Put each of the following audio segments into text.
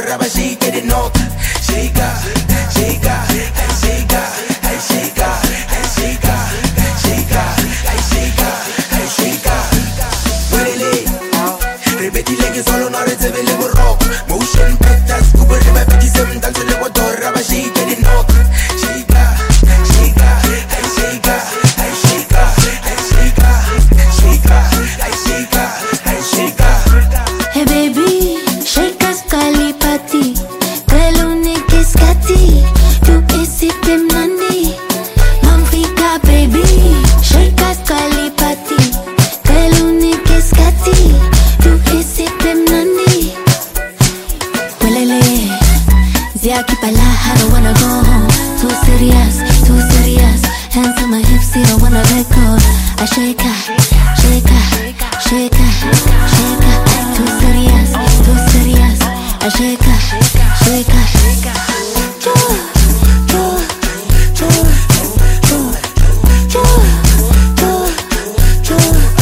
motorra, ma shake it not. Shake, shake, hey shake, hey shake, hey shake, shake, hey shake, hey shake. Muovile, ripetile che solo non ricevele con rock. Motion better, scuba ripeti sem danzo le motorra, ma shake it not. Shake, shake, hey shake, hey shake, hey shake, shake, hey shake, hey shake. Hey baby, shake us kalipati, kalune kiskati, tu isi temnani, mamfika baby. Shake us kalipati, kalune kiskati, tu isi temnani. Walele, ziaki pala, I don't wanna go home. Too serious, hands on my hips, you don't wanna let go. I shake her, shake her, shake her, shake her. Too serious, I shake her, shake her. Jo, jo, jo, jo, jo, jo, jo,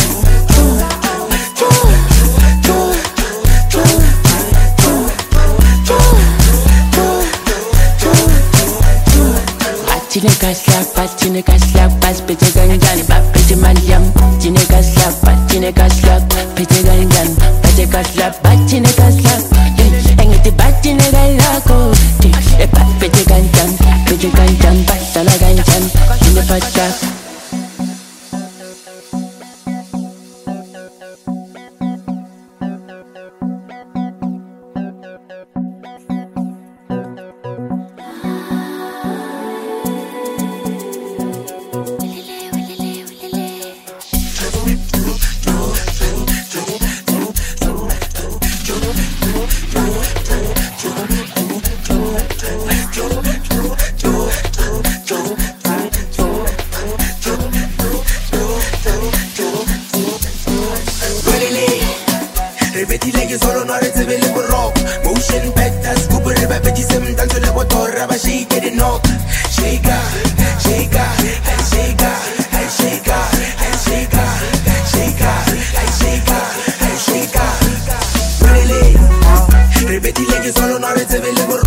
jo, jo, jo, Cine kaslak, bas pete gangan, bap pete malyam. Cine kaslak, pete gangan, pete kaslak, bat cine kaslak. Engiti bat cine galako, bap pete gangan, bat sala gangan, cine patak. Ripetile che solo non ricevele con rock. Motion better, scuba ripeti sem danzo le motorra, ma shake it not. Shake, shake, hey shake, hey shake, hey shake, shake, hey shake, hey shake. Ripetile che solo non ricevele con